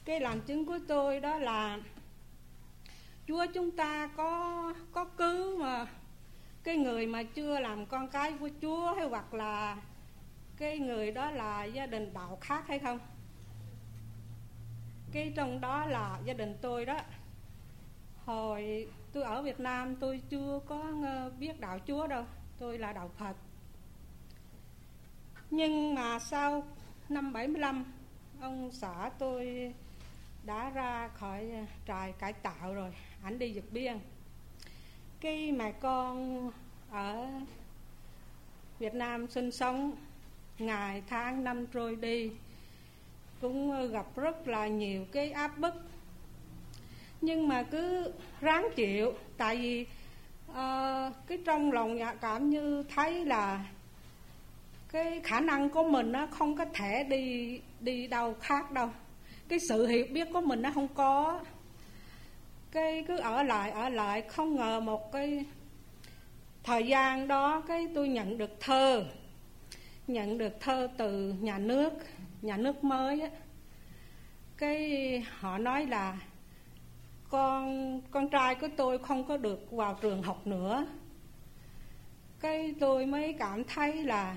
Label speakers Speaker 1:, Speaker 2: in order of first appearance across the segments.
Speaker 1: Cái làm chứng của tôi đó là Chúa chúng ta có cứu mà cái người mà chưa làm con cái của Chúa, hay hoặc là cái người đó là gia đình đạo khác hay không? Cái trong đó là gia đình tôi đó. Hồi tôi ở Việt Nam tôi chưa có biết đạo Chúa đâu, tôi là đạo Phật. Nhưng mà sau năm 75, ông xã tôi đã ra khỏi trại cải tạo rồi, ảnh đi vượt biên. Cái mẹ con ở Việt Nam sinh sống, ngày tháng năm trôi đi, cũng gặp rất là nhiều cái áp bức. Nhưng mà cứ ráng chịu, tại vì cái trong lòng cảm như thấy là cái khả năng của mình nó không có thể đi đâu khác đâu. Cái sự hiểu biết của mình nó không có. Cái cứ ở lại, không ngờ một cái thời gian đó cái tôi nhận được thơ từ nhà nước mới á. Cái họ nói là con trai của tôi không có được vào trường học nữa. Cái tôi mới cảm thấy là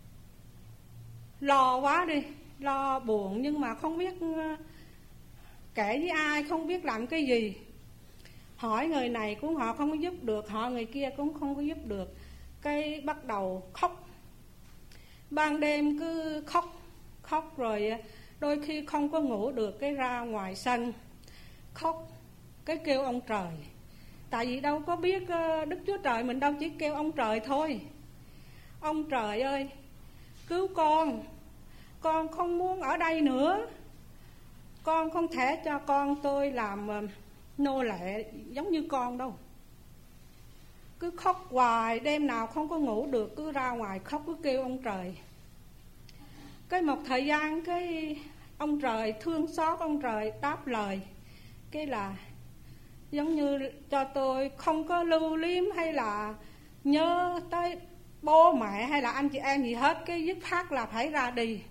Speaker 1: lo quá đi, lo buồn, nhưng mà không biết kể với ai, không biết làm cái gì. Hỏi người này cũng họ không có giúp được, hỏi người kia cũng không có giúp được. Cái bắt đầu khóc, ban đêm cứ khóc rồi đôi khi không có ngủ được, cái ra ngoài sân khóc, cái kêu ông trời. Tại vì đâu có biết Đức Chúa Trời mình đâu, chỉ kêu ông trời thôi. Ông trời ơi, cứu con không muốn ở đây nữa. Con không thể cho con tôi làm nô lệ giống như con đâu. Cứ khóc hoài, đêm nào không có ngủ được, cứ ra ngoài khóc, cứ kêu ông trời. Cái một thời gian cái ông trời thương xót, ông trời đáp lời. Cái là giống như cho tôi không có lưu luyến hay là nhớ tới bố mẹ hay là anh chị em gì hết. Cái dứt khoát là phải ra đi.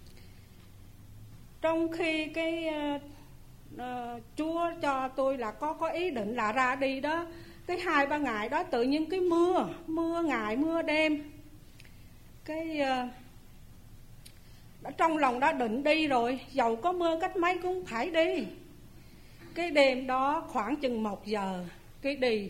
Speaker 1: Trong khi cái Chúa cho tôi là có ý định là ra đi đó, cái 2-3 ngày đó tự nhiên cái mưa ngày mưa đêm. Cái trong lòng đã định đi rồi, dầu có mưa cách mấy cũng phải đi. Cái đêm đó khoảng chừng 1 giờ, cái đi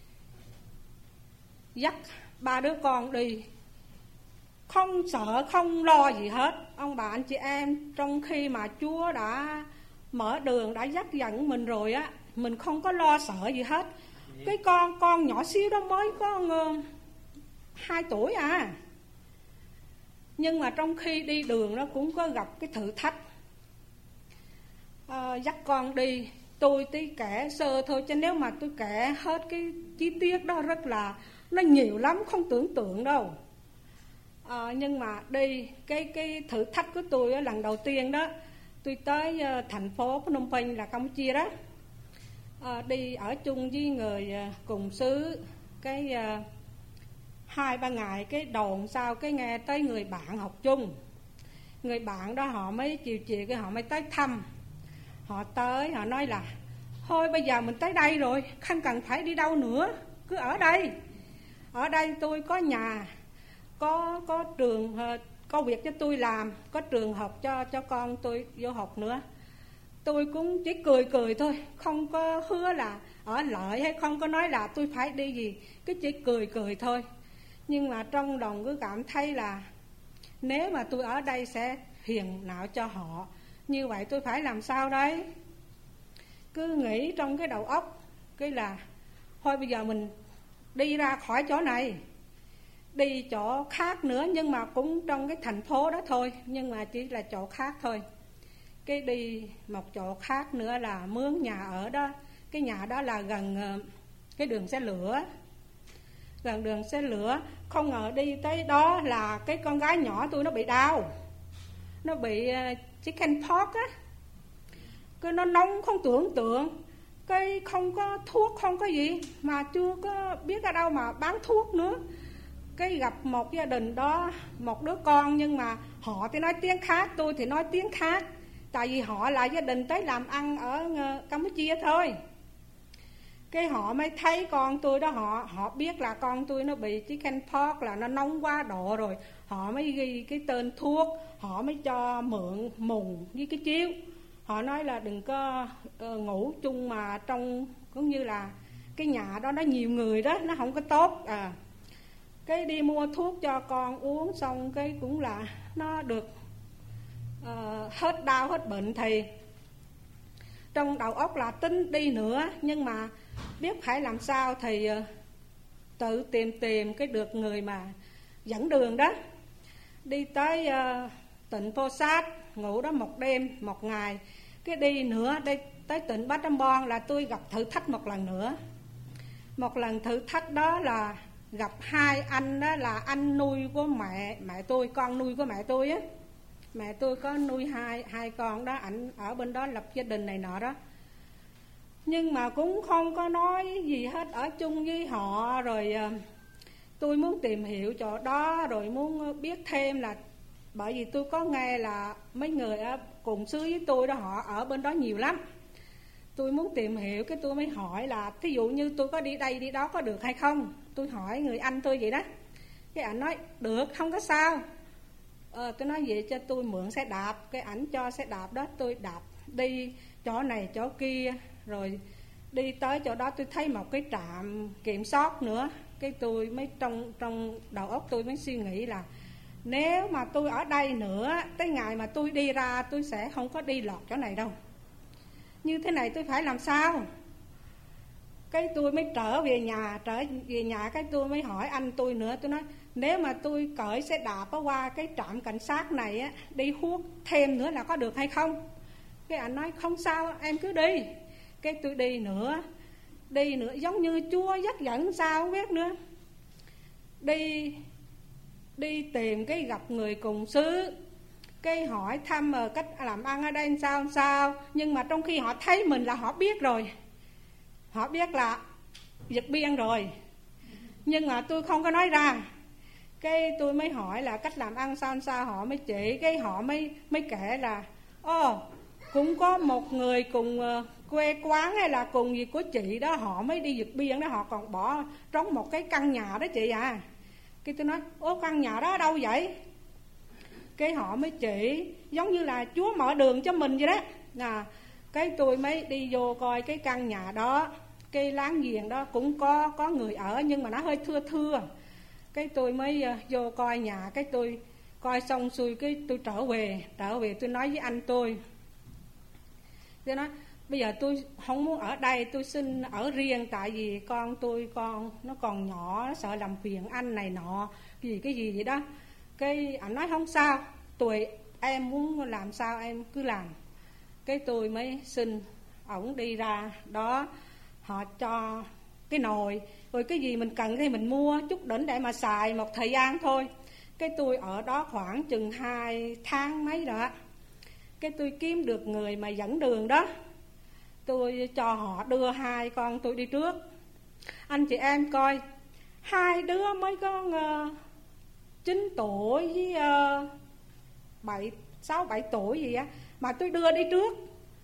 Speaker 1: dắt 3 đứa con đi, không sợ không lo gì hết. Ông bà anh chị em, trong khi mà Chúa đã mở đường, đã dắt dẫn mình rồi á, mình không có lo sợ gì hết. Cái con nhỏ xíu đó mới có 2 tuổi à. Nhưng mà trong khi đi đường nó cũng có gặp cái thử thách. Dắt con đi, tôi tí kể sơ thôi, chứ nếu mà tôi kể hết cái chi tiết đó rất là, nó nhiều lắm, không tưởng tượng đâu. Nhưng mà đi, cái thử thách của tôi đó, lần đầu tiên đó, tôi tới thành phố Phnom Penh là Campuchia đó. Đi ở chung với người cùng xứ, cái 2-3 ngày, cái đồn sau cái nghe tới người bạn học chung. Người bạn đó họ mới chiều cái họ mới tới thăm. Họ tới, họ nói là thôi bây giờ mình tới đây rồi, không cần phải đi đâu nữa, cứ ở đây. Ở đây tôi có nhà, có trường, có việc cho tôi làm, có trường học cho con tôi vô học nữa. Tôi cũng chỉ cười thôi, không có hứa là ở lại hay không có nói là tôi phải đi gì, cứ chỉ cười thôi. Nhưng mà trong lòng cứ cảm thấy là nếu mà tôi ở đây sẽ hiền nạo cho họ, như vậy tôi phải làm sao đấy. Cứ nghĩ trong cái đầu óc, cái là thôi bây giờ mình đi ra khỏi chỗ này, đi chỗ khác nữa, nhưng mà cũng trong cái thành phố đó thôi, nhưng mà chỉ là chỗ khác thôi. Cái đi một chỗ khác nữa là mướn nhà ở đó. Cái nhà đó là gần cái đường xe lửa, gần đường xe lửa. Không ngờ đi tới đó là cái con gái nhỏ tôi nó bị đau, nó bị chicken pox á. Cái nó nóng không tưởng tượng, cái không có thuốc không có gì, mà chưa có biết ở đâu mà bán thuốc nữa. Cái gặp một gia đình đó, một đứa con, nhưng mà họ thì nói tiếng khác, tôi thì nói tiếng khác. Tại vì họ là gia đình tới làm ăn ở Campuchia thôi. Cái họ mới thấy con tôi đó, họ biết là con tôi nó bị chickenpox, là nó nóng quá độ rồi. Họ mới ghi cái tên thuốc, họ mới cho mượn mùng với cái chiếu. Họ nói là đừng có ngủ chung mà trong, cũng như là cái nhà đó nó nhiều người đó, nó không có tốt. Cái đi mua thuốc cho con uống, xong cái cũng là nó được hết đau hết bệnh. Thì trong đầu óc là tính đi nữa, nhưng mà biết phải làm sao thì tự tìm cái được người mà dẫn đường đó. Đi tới tỉnh Pô Sát, ngủ đó một đêm một ngày. Cái đi nữa, đi tới tỉnh Bát Trăm Bon là tôi gặp thử thách một lần nữa. Một lần thử thách đó là gặp hai anh, đó là anh nuôi của mẹ tôi, con nuôi của mẹ tôi á. Mẹ tôi có nuôi hai con đó, ảnh ở bên đó lập gia đình này nọ đó. Nhưng mà cũng không có nói gì hết, ở chung với họ. Rồi tôi muốn tìm hiểu chỗ đó, rồi muốn biết thêm là, bởi vì tôi có nghe là mấy người ở cùng xứ với tôi đó, họ ở bên đó nhiều lắm. Tôi muốn tìm hiểu, cái tôi mới hỏi là thí dụ như tôi có đi đây đi đó có được hay không. Tôi hỏi người anh tôi vậy đó. Cái ảnh nói được, không có sao. Tôi nói vậy cho tôi mượn xe đạp. Cái ảnh cho xe đạp đó, tôi đạp đi chỗ này chỗ kia. Rồi đi tới chỗ đó tôi thấy một cái trạm kiểm soát nữa. Cái tôi mới trong đầu óc tôi mới suy nghĩ là nếu mà tôi ở đây nữa, tới ngày mà tôi đi ra tôi sẽ không có đi lọt chỗ này đâu. Như thế này tôi phải làm sao? Cái tôi mới trở về nhà cái tôi mới hỏi anh tôi nữa. Tôi nói nếu mà tôi cởi xe đạp qua cái trạm cảnh sát này á, đi huốt thêm nữa là có được hay không? Cái anh nói không sao, em cứ đi. Cái tôi đi nữa giống như Chúa dắt dẫn sao không biết nữa. Đi tìm cái gặp người cùng xứ, cái hỏi thăm cách làm ăn ở đây sao. Nhưng mà trong khi họ thấy mình là họ biết rồi, họ biết là vượt biên rồi, nhưng mà tôi không có nói ra. Cái tôi mới hỏi là cách làm ăn sao, họ mới chỉ. Cái họ mới kể là cũng có một người cùng quê quán hay là cùng gì của chị đó, họ mới đi vượt biên đó, họ còn bỏ trống một cái căn nhà đó chị à. Cái tôi nói căn nhà đó ở đâu vậy? Cái họ mới chỉ giống như là Chúa mở đường cho mình vậy đó. Cái tôi mới đi vô coi cái căn nhà đó. Cái láng giềng đó cũng có người ở, nhưng mà nó hơi thưa. Cái tôi mới vô coi nhà. Cái tôi coi xong xuôi, cái tôi trở về tôi nói với anh tôi nói bây giờ tôi không muốn ở đây, tôi xin ở riêng. Tại vì con nó còn nhỏ, nó sợ làm phiền anh này nọ, cái gì vậy đó. Cái anh nói không sao, tùy em muốn làm sao em cứ làm. Cái tôi mới xin ổng đi ra đó, họ cho cái nồi, rồi cái gì mình cần thì mình mua chút đỉnh để mà xài một thời gian thôi. Cái tôi ở đó khoảng chừng 2 tháng mấy đó. Cái tôi kiếm được người mà dẫn đường đó, tôi cho họ đưa hai con tôi đi trước. Anh chị em coi, hai đứa mới có 9 tuổi với 6-7 tuổi gì á, mà tôi đưa đi trước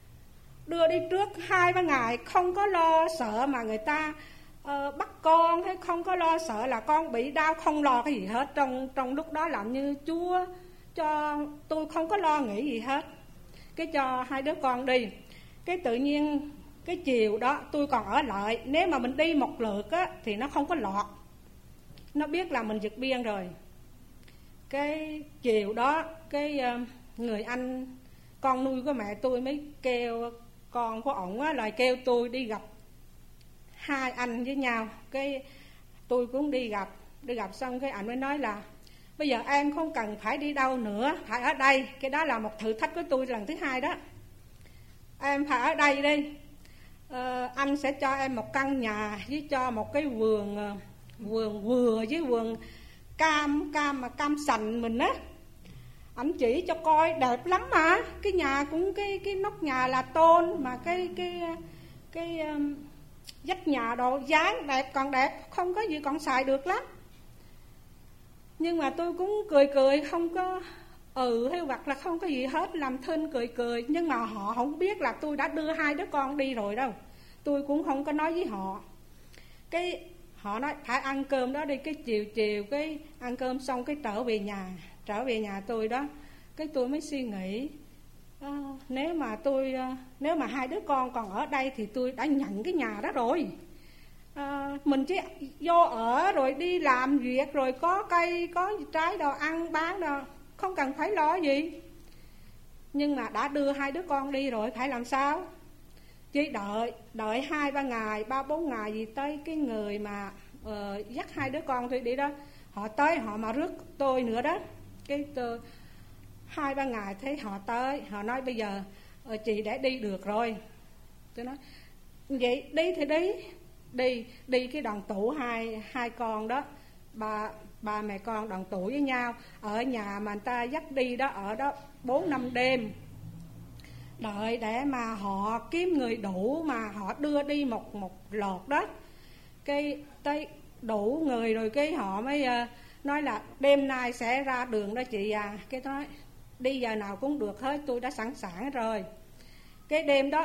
Speaker 1: 2-3 ngày, không có lo sợ mà người ta bắt con, hay không có lo sợ là con bị đau, không lo cái gì hết. Trong lúc đó làm như Chúa cho tôi không có lo nghĩ gì hết. Cái cho hai đứa con đi. Cái tự nhiên cái chiều đó tôi còn ở lại. Nếu mà mình đi một lượt á thì nó không có lọt, nó biết là mình vượt biên rồi. Cái chiều đó cái người anh con nuôi của mẹ tôi mới kêu con của ổng á, là kêu tôi đi gặp hai anh với nhau. Cái tôi cũng đi gặp xong cái anh mới nói là bây giờ em không cần phải đi đâu nữa, phải ở đây. Cái đó là một thử thách của tôi lần thứ 2 đó. Em phải ở đây đi, anh sẽ cho em một căn nhà với cho một cái vườn vừa với vườn cam sành mình á. Anh chỉ cho coi đẹp lắm mà. Cái nhà cũng cái nóc nhà là tôn, mà cái vách nhà đồ dáng đẹp, còn đẹp, không có gì còn xài được lắm. Nhưng mà tôi cũng cười không có hay hoặc là không có gì hết, làm thinh cười cười. Nhưng mà họ không biết là tôi đã đưa 2 đứa con đi rồi đâu. Tôi cũng không có nói với họ. Cái họ nói phải ăn cơm đó đi. Cái chiều cái ăn cơm xong cái trở về nhà tôi đó. Cái tôi mới suy nghĩ, nếu mà 2 đứa con còn ở đây thì tôi đã nhận cái nhà đó rồi. Mình chỉ vô ở rồi đi làm việc, rồi có cây có trái đồ ăn bán đồ, không cần phải lo gì. Nhưng mà đã đưa 2 đứa con đi rồi, phải làm sao? Chỉ đợi 2-3 ngày, 3-4 ngày gì tới cái người mà dắt 2 đứa con tôi đi đó, họ tới họ mà rước tôi nữa đó. Cái 2-3 ngày thấy họ tới, họ nói bây giờ chị đã đi được rồi. Tôi nói vậy đi thì đi cái đoàn tụ hai con đó, ba mẹ con đoàn tụ với nhau ở nhà mà người ta dắt đi đó, ở đó 4-5 đêm, đợi để mà họ kiếm người đủ mà họ đưa đi một lọt đó. Cái tới đủ người rồi cái họ mới nói là đêm nay sẽ ra đường đó chị à. Cái nói đi giờ nào cũng được hết, tôi đã sẵn sàng rồi. Cái đêm đó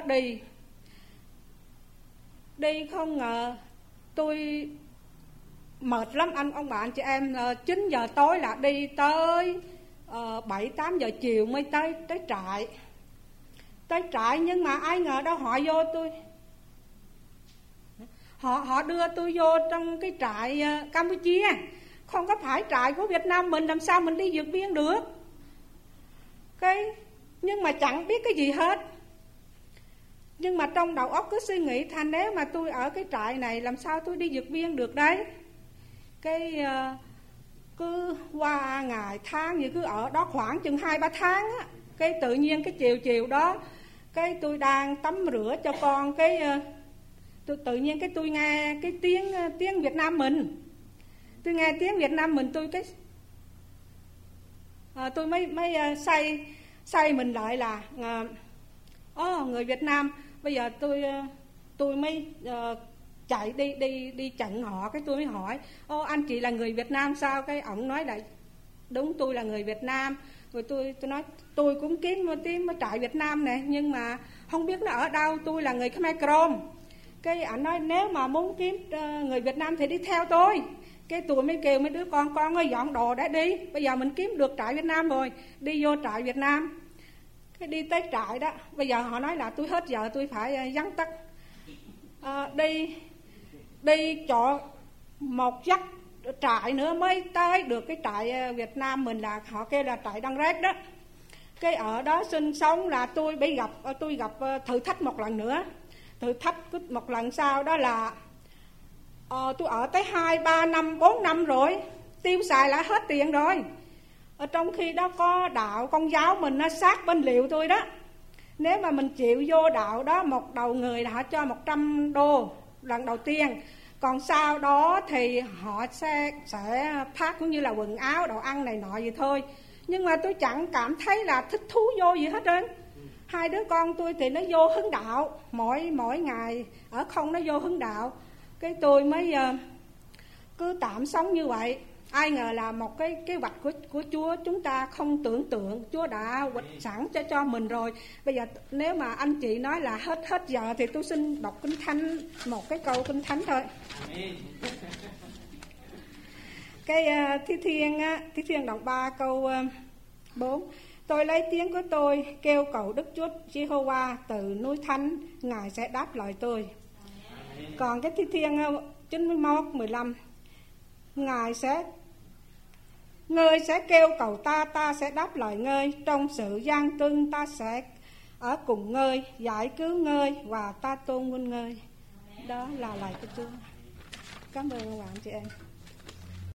Speaker 1: đi không ngờ tôi mệt lắm ông bà anh chị em. 9 giờ tối là đi tới 7-8 giờ chiều mới tới trại. Nhưng mà ai ngờ đâu họ vô tôi, họ đưa tôi vô trong cái trại Campuchia, không có phải trại của Việt Nam mình, làm sao mình đi vượt biên được. Nhưng mà chẳng biết cái gì hết. Nhưng mà trong đầu óc cứ suy nghĩ thành nếu mà tôi ở cái trại này làm sao tôi đi vượt biên được đấy. Cứ qua ngày tháng như cứ ở đó khoảng chừng 2-3 tháng á. Cái tự nhiên cái chiều đó, cái tôi đang tắm rửa cho con, tự nhiên cái tôi nghe cái tiếng Việt Nam mình. Tôi nghe tiếng Việt Nam mình, tôi mới say mình lại là người Việt Nam. Bây giờ tôi mới chạy đi chặn họ. Cái tôi mới hỏi anh chị là người Việt Nam sao? Cái ổng nói là đúng, tôi là người Việt Nam. Rồi tôi nói tôi cũng kiếm trại Việt Nam nè, nhưng mà không biết nó ở đâu, tôi là người Khmer Krom. Cái ảnh nói nếu mà muốn kiếm người Việt Nam thì đi theo tôi. Cái tôi mới kêu mấy đứa con ơi dọn đồ để đi, bây giờ mình kiếm được trại Việt Nam rồi, đi vô trại Việt Nam. Cái đi tới trại đó, bây giờ họ nói là tôi hết giờ tôi phải vắng tắt. Đi chỗ một giấc trại nữa mới tới được cái trại Việt Nam mình, là họ kêu là trại Đăng Rét đó. Cái ở đó sinh sống là tôi gặp thử thách một lần nữa. Thử thách một lần sau đó là tôi ở tới 2-3 năm 4 năm rồi, tiêu xài lại hết tiền rồi. Ở trong khi đó có đạo Công giáo mình nó sát bên liệu tôi đó. Nếu mà mình chịu vô đạo đó, một đầu người là họ cho 100 đô lần đầu tiên. Còn sau đó thì họ sẽ phát cũng như là quần áo, đồ ăn này nọ gì thôi. Nhưng mà tôi chẳng cảm thấy là thích thú vô gì hết trơn. 2 đứa con tôi thì nó vô hướng đạo, mỗi ngày ở không nó vô hướng đạo. Cái tôi mới cứ tạm sống như vậy. Ai ngờ là một cái kế hoạch của Chúa chúng ta không tưởng tượng, Chúa đã hoạch sẵn cho mình rồi. Bây giờ nếu mà anh chị nói là hết giờ thì tôi xin đọc Kinh Thánh, một cái câu Kinh Thánh thôi. Cái Thi Thiên đoạn 3 câu 4. Tôi lấy tiếng của tôi kêu cầu Đức Chúa Giê-hô-va từ núi thánh, Ngài sẽ đáp lời tôi. Còn cái Thi Thiên 91:15, Ngươi sẽ kêu cầu ta sẽ đáp lời ngươi, trong sự gian truân ta sẽ ở cùng ngươi, giải cứu ngươi và ta tôn vinh ngươi. Đó là lời của Chúa. Cảm ơn các bạn chị em.